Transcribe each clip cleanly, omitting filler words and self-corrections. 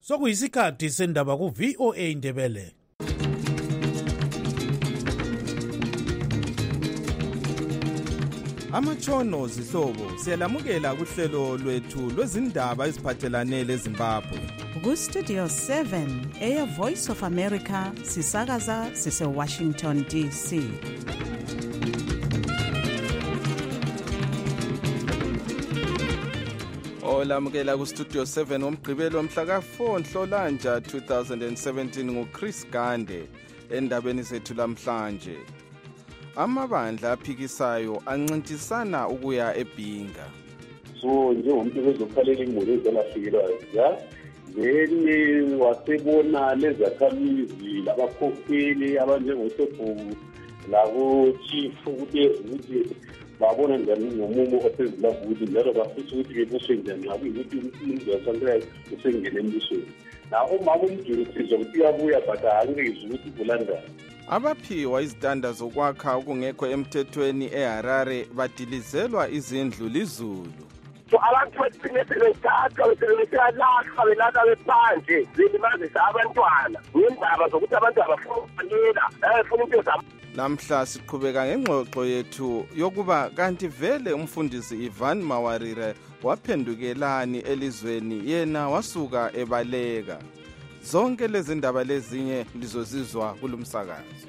Sokuyisikhathi sendaba ku VOA Ndebele. Amatshono zihlobo siyalamukela kuhlelo lwethu lwezindaba eziphathelane leZimbabwe. Ku Studio 7 Air Voice of America sisakaza sise Washington DC. Olamukela ku Studio 7 omgqibelo mhla ka4 Nhlolanja 2017 nguChris Gande endabeni zethu lamhlanje. Amabandla aphikisayo ancintisana ukuya eBhinga. So njengomuntu bezokhalela imuli ezalafikelwayo then wasebona lezakhamizi labakhokheli abanjengoSobhuku labo chief ukuthi babona njani ngomumo oseZimbabwe njalo bafisa ukuthi bebuswe njani ukuthi umuntu wasandrayi usengene embusweni. Na umama umjulisizo ukuthi uyabuya but angizwe ukuthi kulandana. Abaphiwa izitanda zokwakha okungekho emthethweni eHarare badilizelwa izindlu lizulu. So abantu besebenzisa belala bephandle zilimazisa abantwana ngendaba zokuthi abantu abafuna impilo zabo. Namhla siqhubeka ngengxoxo yethu yokuba kanti vele umfundisi Ivan Mawarire waphendukelani elizweni yena wasuka ebaleka. Zonke lezi ndaba lezinye lizozizwa kulumsakazo.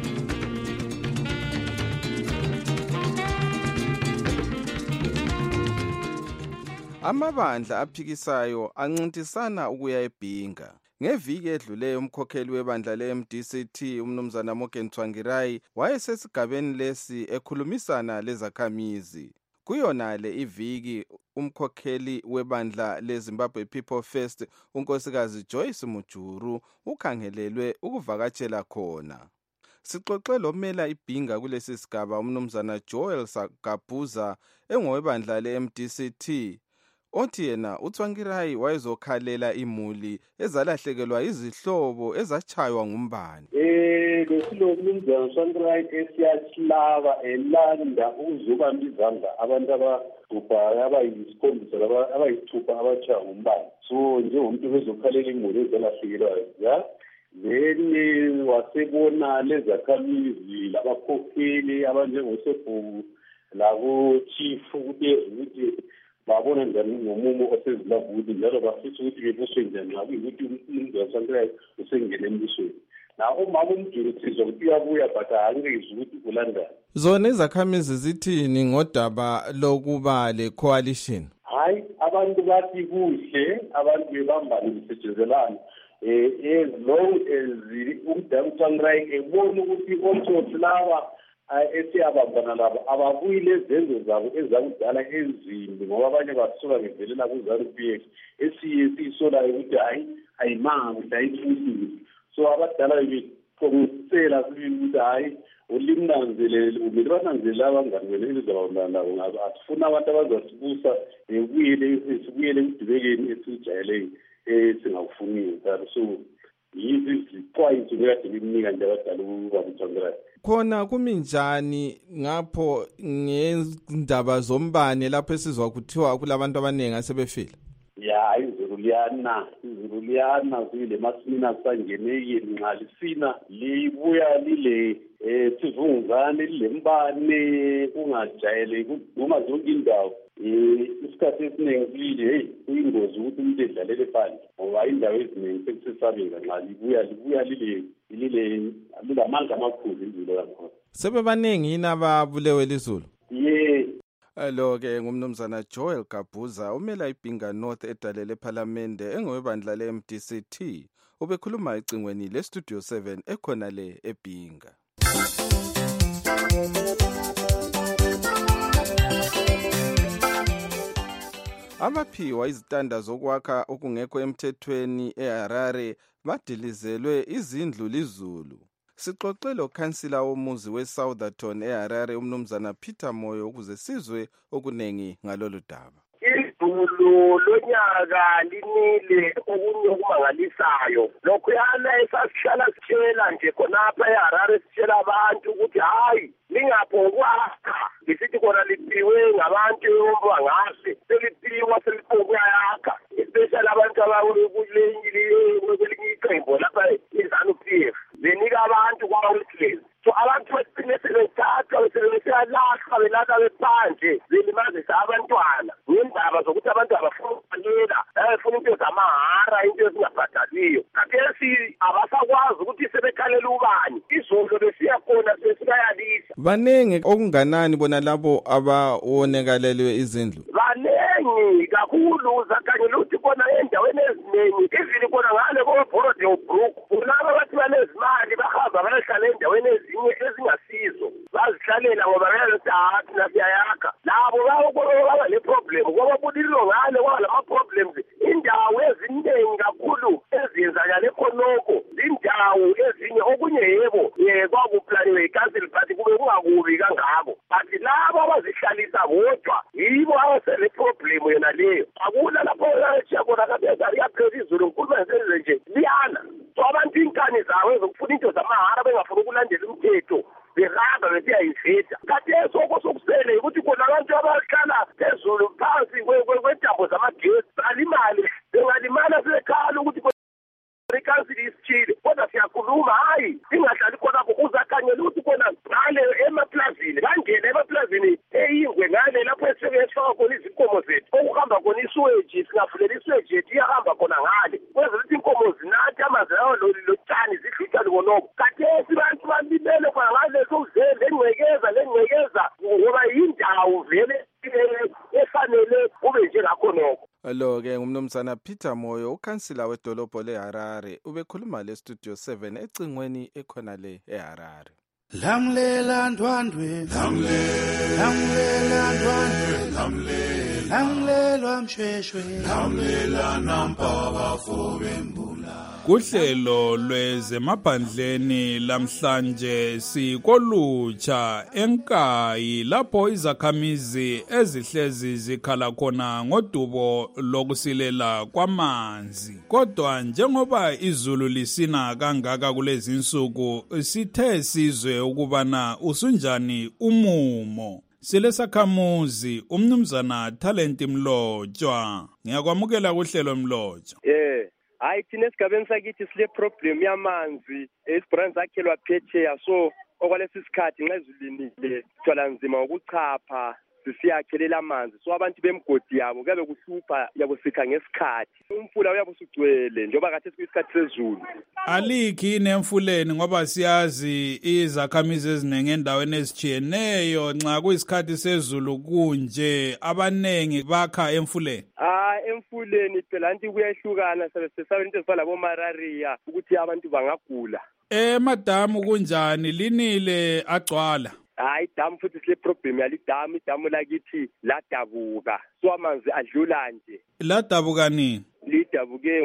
Amabandla aphikisayo ancintisana ukuya eBhinga. Ngeviki edluleyo umkhokheli webandla leMDCT umnumzana Morgan Tsvangirai wayesesigabeni lesi ekhulumisana lezakhamizi. Kuyonale iviki umkhokheli webandla leZimbabwe People First unkosikazi Joyce Mujuru ukhangelelwe ukuvakatshela khona. Sixoxe lomela iBhinga kulesi sigaba umnumzana Joel Gabuza engowebandla leMDCT. Othi yena uTsvangirai wayezokhalela imuli ezalahlekelwa izihlobo ezachaywa ngumbane. Lesilo umnumzana Tsvangirai esiyahlaba elanda ukuzobamba izandla abantu abagubhayo abayisikhombisa abayithupha abachaywa ngumbane. So njengomuntu bezokhalela imuli ezalahlekelwayo then wasebona lezakhamizi labakhokheli abanjengoSobhuku labo chief ukuthi babona njani ngomumo oseZimbabwe njalo bafisa ukuthi bebuswe njani ukuthi umuntu wasandrayi usengene embusweni. Na umama umjulisizo ukuthi uyabuya but angizwe ukuthi kulandana. Zona izakhamizi zithini ngodaba lokuba le coalition? Hayi abantu bathi kuhle abantu bebambane besetshezelana as long as uMdamtsvangirai ebona ukuthi otsotsi laba esiyabambana labo ababuyile ezenzo zabo ezakudala ezimbi ngoba abanye basuka bevelela kuZANU-PF esiyisolayo ukuthi hayi ayimanga ayifuthi. So abadala beqoqisela ukuthi hayi ulimnanzelele umele bananzelele abangani wena ezizabambana nabo ngazo asifuna abantu abazasibusa sibuyele ekudubekeni esijayele singakufuniyo so yizi izixwayiso bekade bimnika nje abadala ukuba khona kuminjani ngapho ngendaba zombane lapho esizwa kuthiwa kulabantu abaningi asebefile? Ya izulu liyana kule masimina sangeneke nqalisina libuya lile sivunguzane lilembane kungajayele kuduma zonke indawo. Isikhathi esiningi lile kuyingozi ukuthi umuntu edlalele phandle ngoba indawo eziningi sekusesabeka nxa libuya lile amandla amakhulu izulu lakhona. Sebebaningi yini ababulewe lizulu? Lo-ke ngumnumzana Joel Gabuza umela iBhinga North edalele ePhalamende engowebandla leMDCT ubekhuluma ecingweni leStudio 7 ekhona le eBhinga. Abaphiwa izitanda zokwakha okungekho emthethweni eHarare badilizelwe izindlu lizulu. Sixoxe lokhansila womuzi weSoutherton eHarare umnumzana Peter Moyo ukuze sizwe okunengi ngalolu daba. Izulu lonyaka linile okunye okumangalisayo. Lokhuyana esasihlala sitshela nje khonapha eHarare sitshela abantu ukuthi hayi lingaphonkwakha lisithi khona liphiwe ngabantu bangase seliphiwa seliphokwayakha especially abantu kwelinye iqembu lapha iZANU-PF benika abantu kwa-Witlands. So abantu bagcine sebethatha sebeyalahlwa belahla bephandle belimazisa abantwana ngendaba zokuthi abantu abafuna ukubalela bafuna into zamahara, into ezingabhadaliyo. Khathesi abasakwazi ukuthi sebekhalela ubani. Izolo besiya khona sesikayalisa. Baningi okunganani bona labo abawonekalelwe izindlu? Baningi kakhulu, zakhangela ukuthi khona endaweni eziningi ivili khona ngale koBrook kulaba bathi banezimali bahamba bayahlala endaweni ezinye ezingasizo bazihlalela ngoba bayalathi nasiyayakha labo baba le problem ngoba budilo ngale kwaba lama problems indawo eziningi kakhulu eziyenzakala ekhonoko indawo ezinye okunye yebo kwakuplaniwe icouncil but kube kungakubi kangako but labo abazihlalisa bodwa yibo abasele problem yona leyo akula lapho yashiya khona kaphezulu iyaphela izulu nkulumo senze nje liyana. So abantu inkani zawo ezokufuna into zamahara bengafuna ukulandela umthetho behamba besiyayivida. Khathesi sokusele ukuthi khona abantu abahlala phezulu phansi kwentambo zamagesi balimali bengalimala sebekhala ukuthi iCouncil isithile kodwa siyakhuluma hayi singahlali khona uzakhangela ukuthi khona ngale emaplazini bangene emaplazini eyingwe ngale lapho esifaka khona izinkomo zethu okuhamba khona isweji singavulela isweji yethu iyahamba khona ngale kwenza ukuthi inkomo zinathi amanzi lawo lotshani zihluthwa likonoko. Khathesi bantu balibele khona ngale lengcekeza ngoba yindawo vele efanele kube njengakho nokho. Lo-ke ngumnumzana Peter Moyo, ukhansila wedolobho leHarare, ubekhuluma leStudio 7 ecingweni ekhona le eHarare. Lamlela ndwandwe, lamlela ndwandwe, lamlelwa mshweshwe, lamlela nampa bafo bembula. Kuhlelo lwezemaphandleni lamhlanje sikolutsha enkayi lapho izakhamizi ezihlezi zikhala khona ngodubo lokusilela kwamanzi. Kodwa njengoba izulu lisina kangaka kulezi insuku sithe sizwe ukubana usunjani umumo. Silesakhamuzi umnumzana Talent Mlotshwa. Ngiyakwamukela kuhlelo Mlotshwa. Hayi thina esigabeni sakithi sile problem yamanzi esibrands zakhelwa phetsheya so okwalesi sikhathi nxa izulinile thwala nzima ukuchapha sisiyakhelela amanzi so abantu bemgodi yabo kuyabe kuhlupha yabo sikha ngesikhathi umfula uyabe usugcwele njengoba khathesi kuyisikhathi sezulu. Alikhi nemfuleni ngoba siyazi izakhamizi ezinenge endaweni ezitshiyeneyo nxa kuyisikhathi sezulu kunje abanengi bakha emfuleni. Emfuleni phela anti kuyahlukana sesaba into ezifana labo malaria ukuthi abantu bangagula. Madamu kunjani linile agcwala? Hayi damu futhi sile problem idamu lakithi ladabuka so amanzi adlula nje. Ladabuka nini? Lidabuke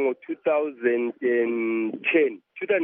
ngo-2009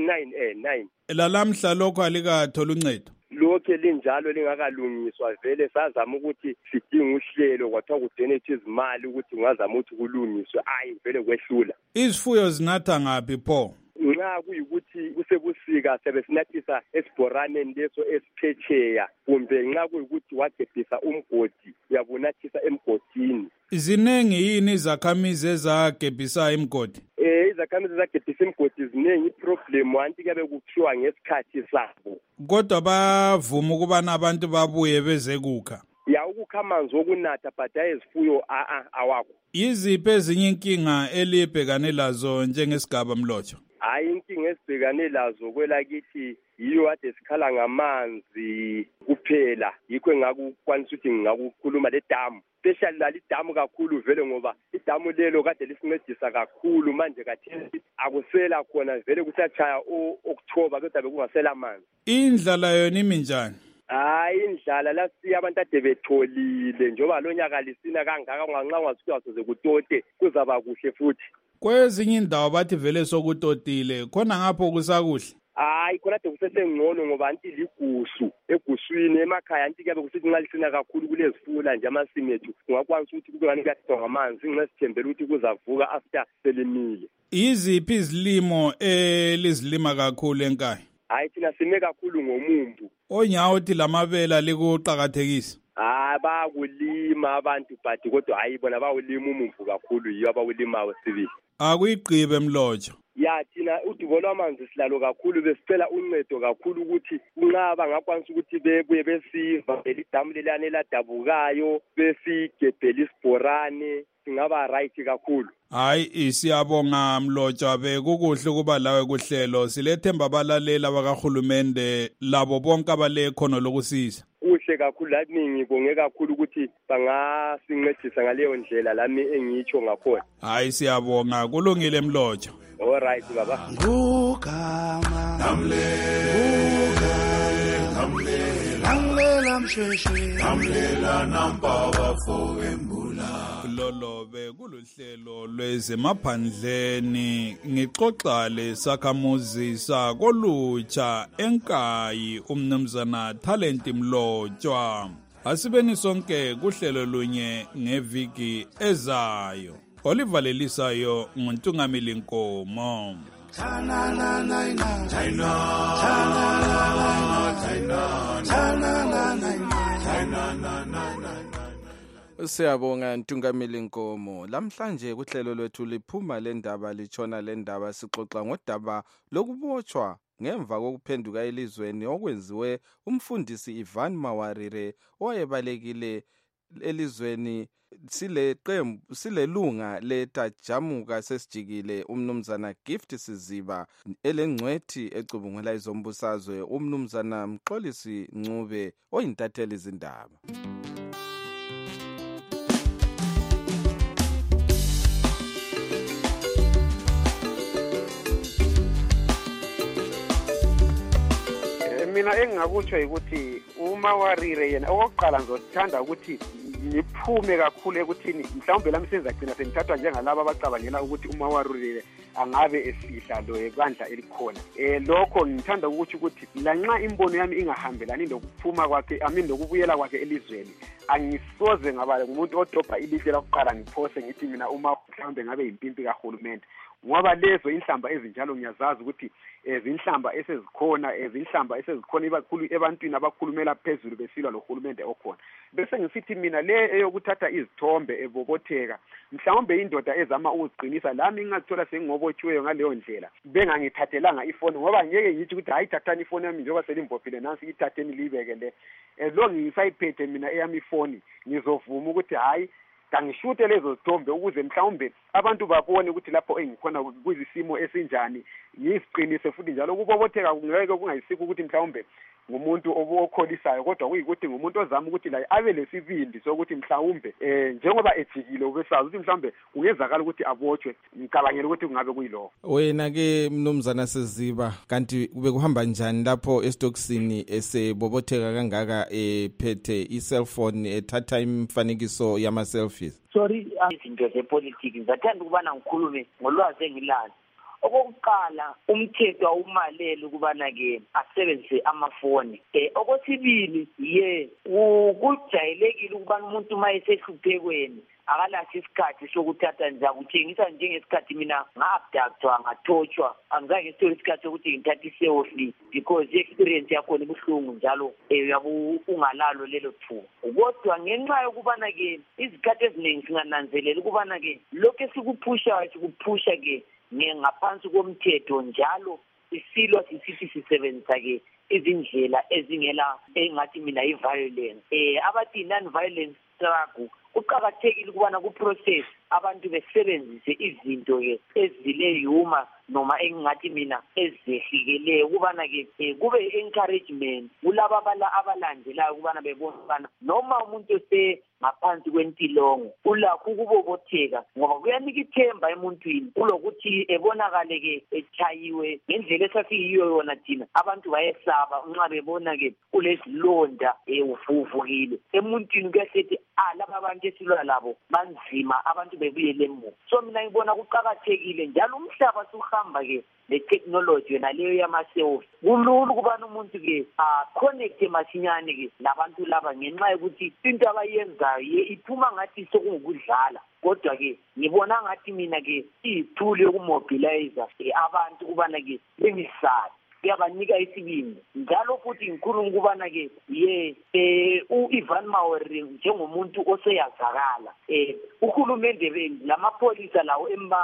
lalamhla lokho alikathola uncedo. Lokho linjalo lingakalungiswa vele sazama ukuthi sidinga uhlelo kwathiwa kudonate izimali ukuthi ungazama ukuthi kulungiswe vele kwehlula. Izifuyo zinatha ngaphi pho? Nxa kuyikuthi kusebusika sebesinathisa esibhoraneni leso esiphetsheya kumbe nxa kuyikuthi wagebhisa umgodi uyabunathisa emgodini. Zinengi yini izakhamizi ezagebhisa imgodi? Izakhamizi ezagebhisa imgodi zinengi. Iproblem wanti kuyabe kukhiwa ngesikhathi sabo. Kodwa bavuma ukubana abantu babuye beze kukha. Ukukha amanzi okunatha but ezifuyo awakho. Yiziphi ezinye inkinga elibhekane lazo njengesigaba Mlotshwa? Inkinga esibhekane lazo kwelakithi yiyo ade sikhala ngamanzi kuphela yikho engakukwanisa ukuthi ngingakukhuluma le damu especially lali damu kakhulu vele ngoba idamu lelo kade lisincedisa kakhulu manje kathesi akusela khona vele kusachaya October kodwa bekungasela amanzi. Indlala yona iminjani? Indlala lasi abantu ade betholile njengoba lonyaka lisina kangaka nganxa ungasuka soze kutote kuzaba kuhle futhi. Kwezinye indawo bathi vele sokutotile khona ngapho kusakuhle. Khona ade kusesengcono ngoba anti ligusu eguswini emakhaya anti kuyabe kusithi nxa lisina kakhulu kulezifula nje amasimu ethu ungakwanisa ukuthi kube ngani kuyadonga amanzi nxa sithembele ukuthi kuzavuka after selimile. Yiziphi izilimo elizilima kakhulu enkaya? Thina sime kakhulu ngomumbu. Onyawuthi lamabela likuqakathekisa? Bakulima abantu but kodwa bona bawulima umumbu kakhulu yiyo abawulimayo sibili. Akuyigqibe Mlotsha. Ya thina udubo lwamanzi silalo kakhulu besicela uncedo kakhulu ukuthi nxa bangakwanisa ukuthi bebuye besiva idamu leliyana eladabukayo besigebhela isibhorane singaba right kakhulu. Hayi siyabonga Mlotsha, bekukuhle kuba lawe kuhlelo. Silethemba abalalela bakahulumende labo bonke abale khono lokusiza. Kuhle kakhulu lami ngibonge kakhulu ukuthi bangasincedisa ngaleyo ndlela lami engitsho ngakhona. Hayi siyabonga, kulungile Mlotsha. All right baba. Ngugama namlela mshweshwe namlela nampaba foembula. Lolobe kuluhlelo lwezemaphandleni ngixoxa lesakhamuzi sakolutsha enkayi umnumzana Talent Mlotshwa. Asibeni sonke kuhlelo lunye ngeviki ezayo. Olivalelisayo nguNtungamili Nkomo. Siyabonga Ntungamili Nkomo. Lamhlanje kuhlelo lwethu liphuma lendaba litshona lendaba sixoxa ngodaba lokubotshwa ngemva kokuphenduka elizweni okwenziwe umfundisi Ivan Mawarire owayebalekile elizweni silelunga letajamuka sesijikile umnumzana Gift Siziba elengcwethi ecubungula izombusazwe umnumzana Mxolisi Ncube oyintatheli izindaba. Mina engingakutsho ukuthi uMawarire yena okokuqala ngizothanda ukuthi ngiphume kakhulu ekuthini mhlawumbe lami senzagcina sengithathwa njengalabo abacabangela ukuthi uMawarire angabe esihla lo ebandla elikhona. Lokho ngithanda ukuthi lanxa imbono yami ingahambelani lokuphuma kwakhe lokubuyela kwakhe elizweni, angisoze ngaba umuntu odobha ilizwe lokuqala ngiphose ngithi mina uma mhlawumbe ngabe yimpimpi kahulumende, ngoba lezo inhlamba ezinjalo ngiyazazi ukuthi ezinhlamba esezikhona ibakhulu ebantwini abakhulumela phezulu besilwa lohulumende okhona. Bese ngisithi mina le eyokuthatha izithombe ebobotheka mhlawumbe indoda ezama ukuziqinisa lami ngingakuthola sengingobotshiweyo ngaleyo ndlela bengangithathelanga ifoni, ngoba ngeke ngithi ukuthi hayi thathani ifoni yami njengoba selimbophile nansi ithatheni libeke le. Lo ngisayiphethe mina eyami ifoni ngizovuma ukuthi hayi kangishute lezo zithombe ukuze mhlawumbe abantu babone ukuthi lapho engikhona kuyisimo esinjani, ngisiqinise futhi njalo ukubobotheka kungeke kungayisikho ukuthi mhlawumbe ngumuntu obukholisayo, kodwa kuyikuthi ngumuntu ozama ukuthi la abe lesibindi sokuthi mhlawumbe njengoba ejikile ubesazi ukuthi mhlawumbe kungezakala ukuthi abotshwe. Ngicabangela ukuthi kungabe kuyiloko. Wena ke mnumzana Siziba, kanti kube kuhamba njani lapho estoksini esebobotheka kangaka ephethe i-cellphone ethatha imifanekiso yama selfies? Sorry, izinto zepolitiki ngizathanda ukubana ngikhulume ngolwazi engilazi. Okokuqala umthetho awumaleli ukubana-ke asebenzise amafoni. Okwesibili kujayelekile ukubana umuntu uma esehluphekweni akalahle isikhathi sokuthatha kutshengisa njengesikhathi mina nga-abductwa ngathotshwa angizange ngisithole isikhathi sokuthi ngithathe i-selfie because i-experience yakhona ibuhlungu njalo yabe ungalalo lelo thuba. Kodwa ngenxa yokubana-ke izikhathi eziningi singananzelela ukubana-ke lokhu esikuphusha-ke ngaphansi komthetho njalo isilwa sisithi sisebenzisa-ke izindlela ezingela engathi mina i-violence. Abathi non-violence struggle kuqakathekile ukubana ku-process abantu besebenzise izinto-ke ezileyuma noma engingathi mina ezehlikeleyo ukubana-ke kube i-encouragement kulaba abalandelayo ukubana bebona ukubana noma umuntu ngaphansi kwentilongo ulakho ukubobotheka, ngoba kuyanika ithemba emuntwini kulokuthi ebonakale-ke echayiwe ngendlela esasiyiyo yona thina abantu bayesaba nxa bebona-ke kulezilonda uvuvukile emuntwini. Kuyasethi laba abantu esilwa labo banzima, abantu bebuyele emuva. So mina ngibona kuqakathekile njalo umhlaba suhamba-ke le-technology yona leyo yama-selfie. Kulula ukubana umuntu-ke connecte masinyane-ke labantu laba ngenxa yokuthi into abayenzayo iphuma ngathi sokungukudlala, kodwa-ke ngibona ngathi mina-ke iyithuli yokumobilize abantu ukubana-ke bengisabi kuyabanika isibindi. Njalo futhi ngikhuluma ukubana-ke u-Ivan Mawarire njengomuntu oseyazakala uhulumende lamapholisa lawo embamba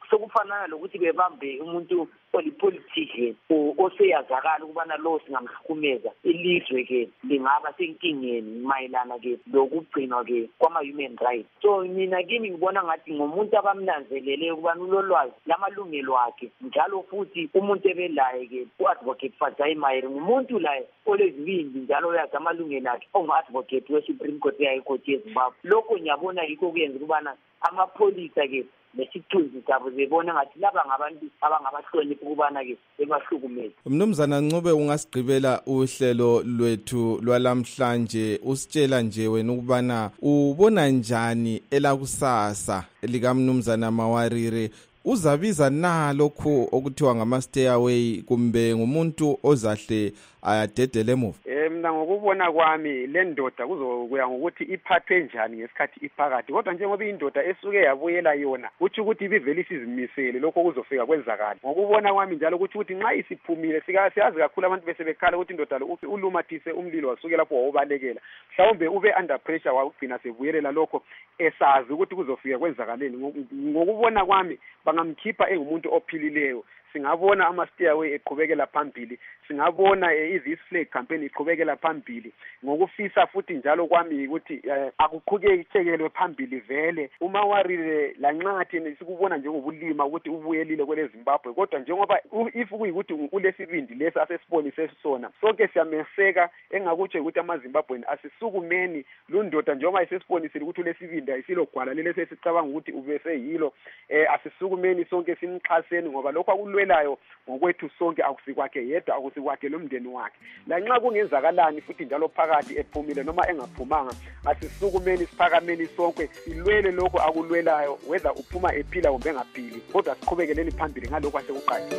sokufanana lokuthi bebambe umuntu olipolitician oseyazakala ukubana lo singamhlukumeza ilizwe ke lingaba senkingeni mayelana ke lokugcinwa ke kwama-human rights. So mina kimi ngibona ngathi ngomuntu abamnanzelele ukubana ulolwazi lamalungelo akhe njalo futhi umuntu ebelaye ke u-advocate Fadzai Mahere ngumuntu laye olezibindi njalo uyazi amalungelo akhe ongu-advocate we-Supreme Court yayikhoti yeZimbabwe. Lokho ngiyabona yikho kuyenza ukubana amapholisa ke nesithunzi sabo zibona ngathi laba ngabantu abangabahlonipha ukubana ke bebahlukumeze. Mnumzana Ncube, ungasigqibela uhlelo lwethu lwalamhlanje usitshela nje wena ukubana ubona njani elakusasa likaMnumzana Mawarire, uzabiza nalokho okuthiwa ngama-stayaway kumbe ngumuntu ozahle ayadedele emuva? Mina ngokubona kwami le ndoda kuzokuya ngokuthi iphathwe njani ngesikhathi iphakathi, kodwa njengoba indoda esuke yabuyela yona uthi ukuthi ibivele isizimisele lokho kuzofika kwenzakala. Ngokubona kwami njalo ukuthi nxa isiphumile siyazi kakhulu abantu bese bekhala ukuthi indoda lo ulumathise umlilo wasuke lapho wawubalekela, mhlawumbe ube under pressure wagcina sebuyelela lokho esazi ukuthi kuzofika kwenzakaleni. Ngokubona kwami bangamkhipha engumuntu ophilileyo. Singabona ama-stayaway eqhubekela phambili, singabona i-This Flag campaign iqhubekela phambili. Ngokufisa futhi njalo kwami ukuthi akuqhukekelwe phambili vele. uMawarire lanxathi sikubona njengobulima ukuthi ubuyelile kwele Zimbabwe, kodwa njengoba if kuyikuthi ulesibindi lesi asesibonise sona sonke siyameseka, engakutsho ukuthi amaZimbabweni asisukumeni lundoda njengoba isesibonisile ukuthi ulesibindi ayisilogwala lele sesicabanga ukuthi ubeseyilo. Asisukumeni sonke simxhaseni ngoba lokho akulwelayo ngokwethu sonke akusikwakhe yedwa, akusikwakhe lomndeni wakhe. Lanxa kungenzakalani futhi njalo phakathi ephumile noma engaphumanga, asisukumeni siphakameni sonke silwele lokho akulwelayo, whether uphuma ephila kumbe engaphili, kodwa siqhubekeleni phambili ngalokho asekuqalile.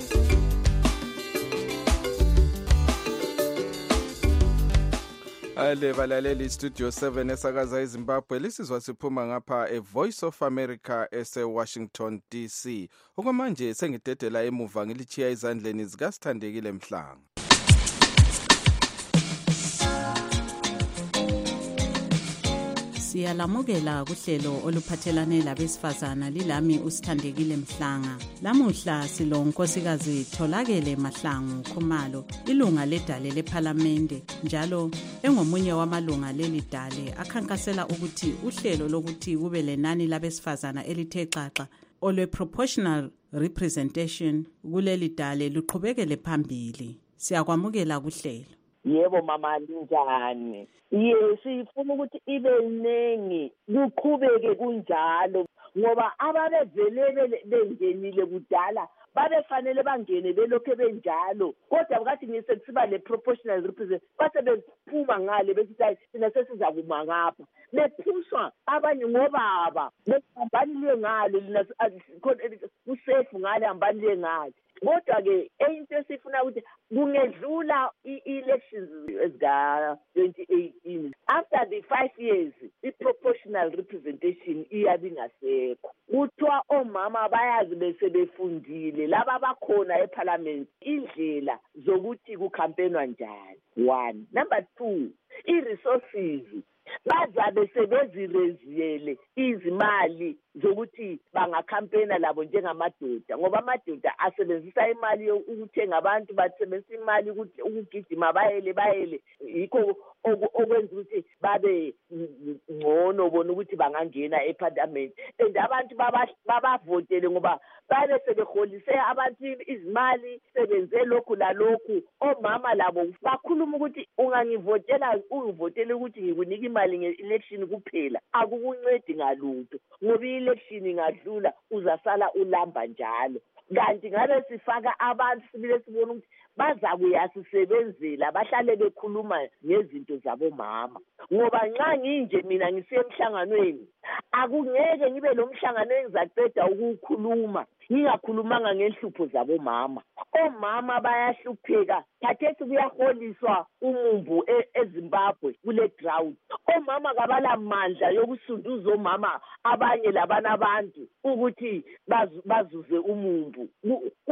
Ale balaleli Studio 7 esakaza eZimbabwe, lisizwa siphuma ngapha eVoice of America ese-Washington DC. Okwamanje sengidedela emuva ngilichiya izandleni zikaSithandekile Mhlanga. Siyalamukela kuhlelo oluphathelane labesifazana, lilami uSithandekile Mhlanga. Lamuhla silo nkosikazi Tholakele Mahlangu Khumalo, ilunga ledale lePhalamende njalo engomunye wamalunga leli dale akhankasela ukuthi uhlelo lokuthi kube lenani labesifazana elithe xaxa olwe proportional representation kuleli dale luqhubekele phambili. Siyakwamukela kuhlelo. Yebo mama, linjani? Sifuna ukuthi ibe ningi kuqhubeke kunjalo ngoba ababevele bengenile kudala babefanele bangene belokho benjalo, kodwa ngathi ngisekusiba le proportional representation base bephuma ngale besithi hayi sina sesiza kuma ngapha, bephuswa abanye ngobaba behambaniwe ngale lina kusefu ngale hambaniwe ngale. Kodwa-ke into esifuna ukuthi kungedlula i-elections ezika-2018 after the 5 years i-proportional representation iyabe ingasekho. Kuthiwa omama bayazi bese befundile laba bakhona eParliament indlela zokuthi kukhampenwa njani. 1. Number 2, i-resources bazabe sebezireziyele izimali zokuthi bangakhampena labo njengamadoda, ngoba amadoda asebenzisa imali ukuthenga abantu, basebenzisa imali ukugijima bayele yikho okwenza ukuthi babe ngcono bona ukuthi bangangena eParliament. And abantu babavotele ngoba babe sebeholise abantu izimali, sebenze lokhu lalokhu. Omama labo bakhuluma ukuthi ungangivotela ungivotele ukuthi ngikunika imali nge-election kuphela, akukuncedi ngalutho ngoba i-election ingadlula uzasala ulamba njalo. Kanti ngabe sifaka abantu sibile sibona ukuthi baza kuyasisebenzela bahlale bekhuluma ngezinto zabomama, ngoba nxa nginje mina ngisiye emhlanganweni akungeke ngibe nomhlangano engizaceda ukukhuluma ngingakhulumanga ngenhlupho zabomama. Omama bayahlupheka, khathesi kuyaholiswa umumbu eZimbabwe kule drought. Omama kabala mandla yokusunduza omama abanye labana abantu ukuthi bazuze umumbu.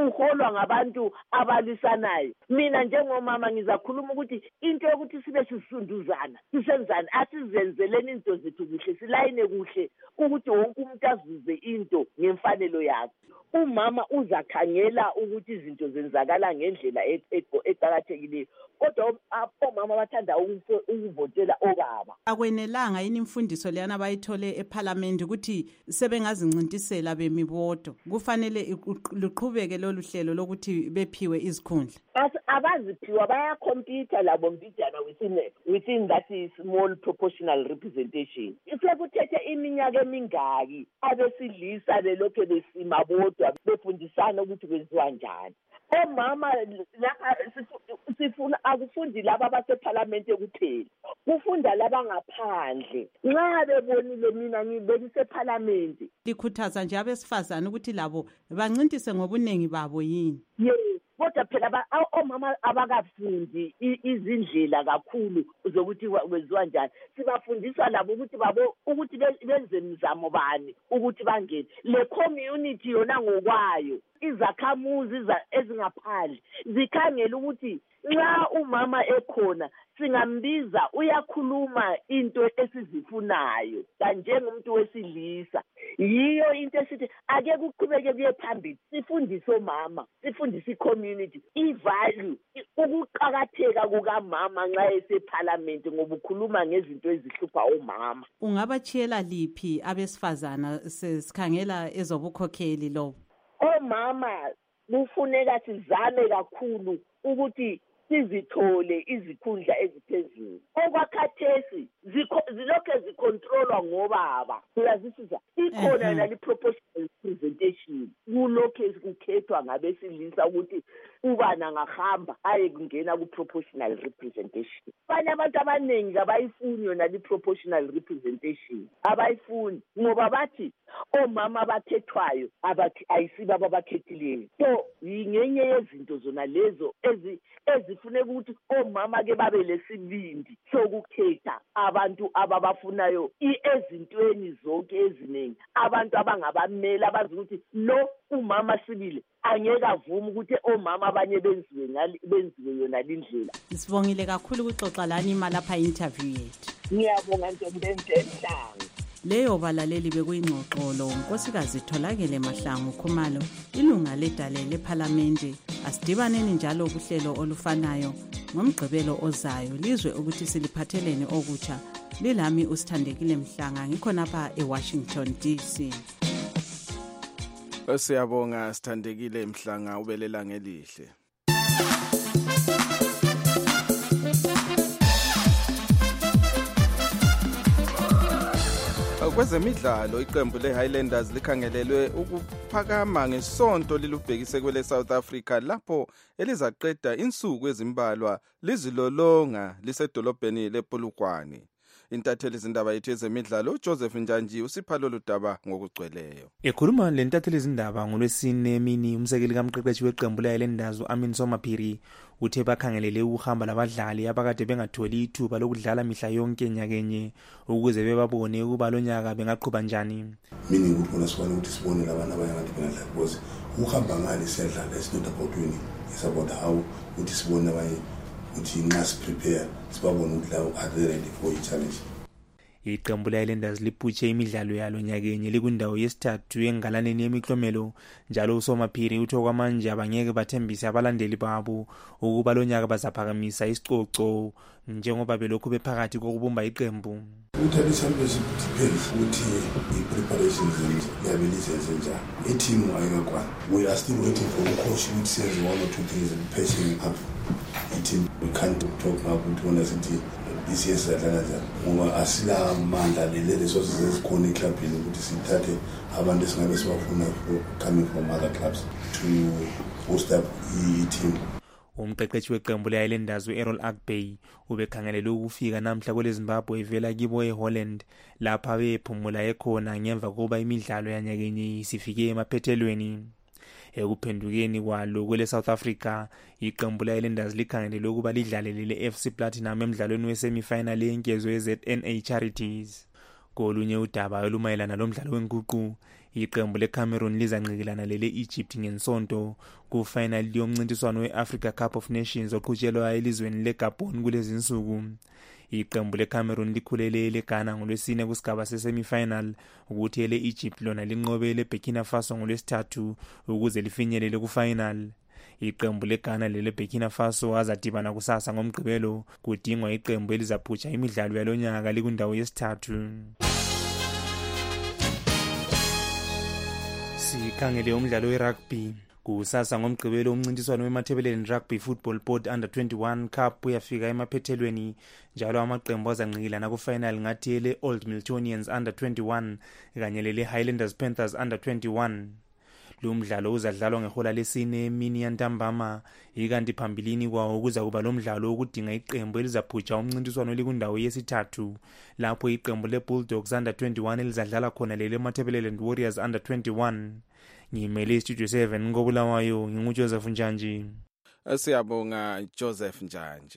uholwa ngabantu abalisanayo. Mina njengomama ngizakhuluma ukuthi into yokuthi sibe sisunduzana sisenzani asizenzeleni into zethu kuhle silayine kuhle ukuthi wonke umuntu azuze into ngemfanelo yakhe. Umama uzakhangela ukuthi izinto zenzakala ngendlela eqhakathekileyo kodwa omama bathanda ukuvotela obaba. Akwenelanga yini imfundiso leyana bayithole eParliament ukuthi sebengazincintisela bemibodo kufanele luqhubeke lolu hlelo lokuthi bephiwe izikhundla? Abaziphiwa bayakhompyutha labo mbijana within that small proportional representation. Sekuthethe iminyaka emingaki abesilisa belokhe besima bodwa befundisana ukuthi kwenziwa njani. Omama sifuna akufundi laba baseParliament kuphela, kufunda laba ngaphandle. Nxa bebonile mina ngibeseParliament, likhuthaza nje abesifazana ukuthi labo bancintise ngobunengi babo yini? Yes. Kodwa phela omama abakafundi izindlela kakhulu zokuthi kwenziwa njani. Sibafundiswa labo ukuthi benze imizamo bani ukuthi bangene. Le community yona ngokwayo izakhamuzi ezingaphandle zikhangela ukuthi nxa umama ekhona singambiza uyakhuluma into esizifunayo kanjengomuntu wesilisa. Yiyo into esithi ake kuqhubeke kuye phambili sifundise omama sifundise icommunity ivalue ukuqhakatheka kukamama nxa eseParliament ngoba ukhuluma ngezinto ezihlupha omama. Ungabachiyela liphi abesifazana sesikhangela ezobukhokheli lo? Omama kufuneka sizame kakhulu ukuthi sizithole izikhundla eziphezulu. Okwakhathesi zilokhe zicontrolwa ngobaba. Uyazisiza ikhona nali proportional representation kulokhe kukhethwa ngabesilisa ukuthi ubana ngahamba aye kungena ku proportional representation. Abanye abantu abaningi abayifuni yona li proportional representation abayifuni ngoba bathi omama abakhethwayo abathi ayisiba abakhethileyo. So yingenye yezinto zona lezo ezifuneka ukuthi omama ke babe lesibindi sokukhetha abantu ababafunayo ezintweni zonke eziningi. Abantu abangabamela abazi ukuthi lo umama sibile angeke avume ukuthi omama abanye benziwe yona lindlela. Sibongile kakhulu ukuxoxa lani malapha interview yethu. Ngiyabonga Ntombende Mhlanga. Leyo balaleli bekuyingxoxolo unkosikazi Tholakele Mahlangu Khumalo ilunga ledale leParliament. Asidibaneni njalo kuhlelo olufanayo ngomgqibelo ozayo lizwe ukuthi siliphathelene okutsha. Lilami uSithandekile Mhlanga ngikhonapha eWashington DC. Siyabonga Sithandekile Mhlanga ubelela ngelihle. Kwezemidlalo iqembu leHighlanders likhangelelwe ukuphakama ngesonto lilubhekise kwele South Africa lapho elizaqeda insuku ezimbalwa lizilolonga lisedolobheni lePolokwane. Intatheli izindaba yethu ezemidlalo uJoseph Njanji usipha lolu daba ngokugcweleyo. Ekhuluma lentatheli izindaba ngolwesine emini umsekeli kamqeqeshi weqembu leHighlanders Amin Somaphiri uthe bakhangelele ukuhamba labadlali abakade bengatholi ithuba lokudlala mihla yonke nyakenye ukuze bebabone ukuba lo nyaka bengaqhuba njani. Mina ngikubona sibona ukuthi sibone labantu abangade bengadlali because ukuhamba ngale siyadlala is not about winning, it's about how ukuthi sibone abanye ukuthi nxa prepare sibabone ukuthi lawo are ready for each challenge. Iqembu leHighlanders liphutshe imidlalo yalo nyakenye likwindawo yesithathu engalaneni yemiklomelo njalo uSomaphiri uthe kwamanje abangeke bathembise abalandeli babo ukuba lo nyaka bazaphakamisa isicoco njengoba belokhu bephakathi kokubumba iqembu. Uthatha championship depends ukuthi i-preparations yabilisenze njani. I-team ayingakwa. We are still waiting for the coach to say one or two things and patching up. I-team we can't talk now ukuthi wona sithi BCS adlala njani ngoba asila amandla leresources ezikhona eklabhini ukuthi sithathe abantu esingabe sibafuna coming from other clubs to boost up i-team. Umqeqeshi weqembu leHighlanders uErrol Agbey ubekhangelele ukufika namhla kweleZimbabwe evela kibo eHolland lapha bephumula ekhona ngemva kokuba imidlalo yanyakenye isifike emaphethelweni. Ekuphendukeni kwalo kwele South Africa iqembu leHighlanders likhangelele ukuba lidlale lele FC Platinum emidlalweni wesemifinal yenkezo yeZNA Charities. Kolunye udaba olumayelana lomdlalo wenguqu, iqembu leCameroon lizanqikelana lele-Egypt ngensonto ku-final yomncintiswano we-Africa Cup of Nations oqhutshelwa elizweni leGabon kulezi nsuku. Iqembu leCameroon likhulele leGhana ngolwesine kusigaba sesemifinal, ukuthi ele-Egypt lona linqobe leBurkina Faso ngolwesithathu ukuze lifinyelele ku-final. Iqembu leGhana lele-Burkina Faso azadibana kusasa ngomgqibelo, kudingwa iqembu elizaphutsha imidlalo yalonyaka likundawo yesithathu. Sikhangele umdlalo we-rugby. Kusasa ngomgqibelo umncintiswano weMathebeleni Rugby Football Board Under 21 Cup uyafika emaphethelweni, njalo amaqembu azanqikilana ku-final ngathi ele-Old Miltonians Under 21 kanye lele-Highlanders Panthers Under 21. Lo mdlalo uzadlalwa ngehola lesine emini yantambama, ikanti phambilini kwawo kuza kuba lo mdlalo wokudinga iqembu elizaphutsha umncintiswano likundawo yesithathu, lapho iqembu le-Bulldogs Under 21 elizadlala khona lele-Mathebeleland Warriors Under 21. Ngimele iStudio 7 ngobulawayo, nginguJoseph Njanji. Siyabonga Joseph Njanji.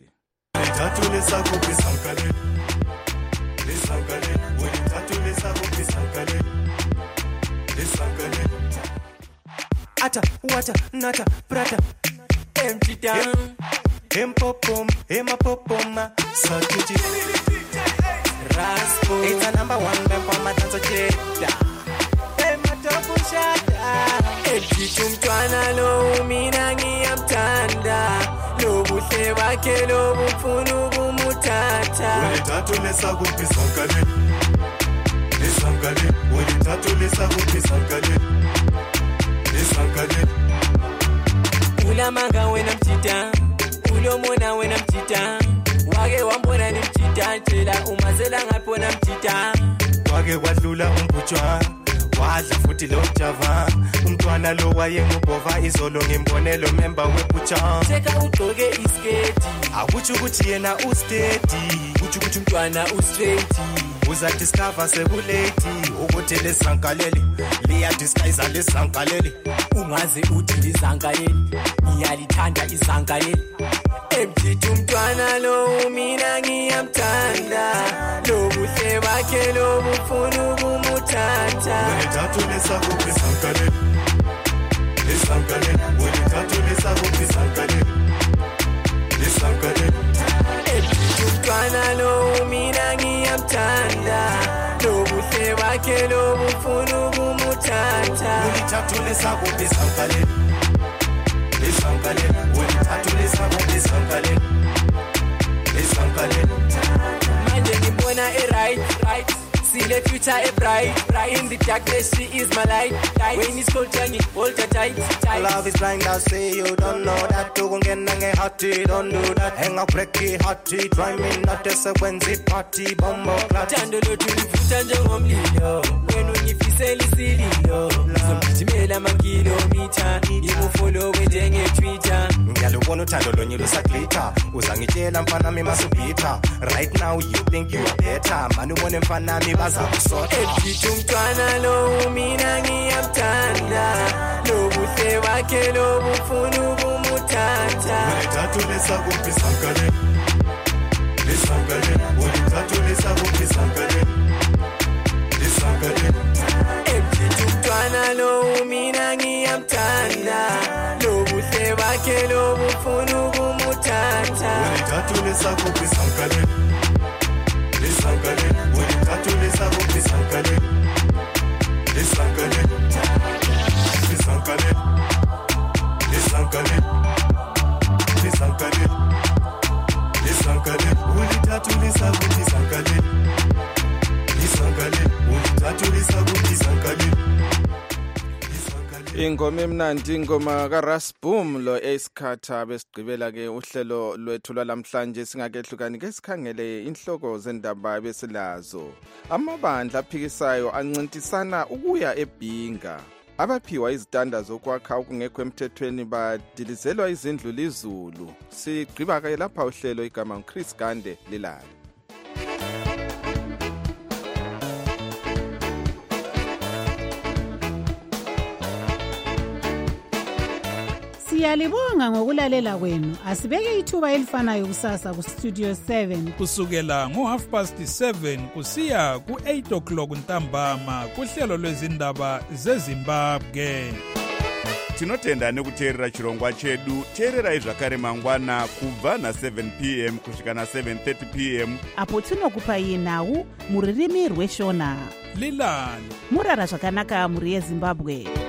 Ata, wata, nata, prata, empty down, empopom, emapopoma, sakiti, raspo, it's a number one bempa matanzo cheta, ematopo shata, empty tumtwana lo minangi amtanda, lo buhle wake lo bufunu bumutata, Welitatu lesa kupisankale, lesankale, welitatu lesa kupisankale. Ulamanga wena mchita, ulomona wena mchita, wake wambona ni mchita, tela umazela ngapona mchita, wake wadlula umputshwa, wadla futhi lo java, umntwana lo wayengubhova izolo ngimbonelo member weputsha. Cheka ugqoke isketi, akutsho ukuthi yena ustedi, kutsho ukuthi umntwana ustraight. Uza discover sekulate ukuthi lesankaleli liya disguise lesankaleli, ungaze uthi lizankaleli ngiyalithanda izankaleli. Emjithi umntwana lo mina ngiyamthanda, lo buhle bakhe lo bufuna ukumuthatha. Welitatu lesakuphi sankaleli, lesankaleli, welitatu lesakuphi sankaleli, lesankaleli. Emjithi umntwana lo mina ngiyamthanda, lo buhle bakhe lo bufuna ukumuthatha. Welitatu lesakuphi sankaleli, lesankaleli, welitatu lesakuphi sankaleli, lesankaleli. Manje ngimbona right, see the future a bright, in the darkness she is my light, when it's cold yangi hold her tight. Love is blind, I say you don't know that. You gon' get nange hotty, don't do that. Hang up breaky hotty, try me not as a Wednesday party, bombo clat. Tandolo tulivuta njengomlilo, wenu ngifise lisililo, somgijimela amakilomita, ngimufollowe njenge-Twitter. Ngiyalubona uthando lonye lusaglitha, uzangitshela mfana mi masubhitha. Right now you think you are better, mani ubone mfana mi bazakusota. Emjithi umntwana lo mina ngiyamthanda, lo buhle bakhe lo bufuna ukumuthatha. Welitatu lesakuphi sankaleli, lesankaleli, welitatu lesakuphi sankaleli, lesankaleli. Emjithi umntwana lo mina ngiyamthanda, lo buhle bakhe lo bufuna ukumuthatha. Welitatu lesakuphi sankaleli, lesankaleli, welitatu lesakuphi sankaleli, lesankaleli, lesankaleli, lesankaleli, lesankaleli, lesankaleli, welitatu lesakuphi sankaleli, lesankaleli, welitatu lesakuphi sankaleli. Ingoma emnandi, ingoma kaRasboom lo Ace Carter. Besigqibela ke uhlelo lwethu lwalamhlanje singakehlukani ke sikhangele inhloko zendaba besilazo. Amabandla aphikisayo ancintisana ukuya eBhinga. Abaphiwa izitanda zokwakha okungekho emthethweni badilizelwa izindlu lizulu. Sigqiba ke lapha uhlelo, igama uChris Gande lilala. Siyalibonga ngokulalela kwenu. Asibeke ithuba elifanayo kusasa ku Studio 7 kusukela ngo7:30 kusiya ku8 o'clock ntambama kuhlelo lwezindaba zeZimbabwe. Tinotenda nekuteerera chirongwa chedu. Teererai zvakare mangwana kubva na7 p.m. kusvika na7:30 p.m. apo tinokupai nhau muririmi rweshona. Lilani murara zvakanaka muri yeZimbabwe.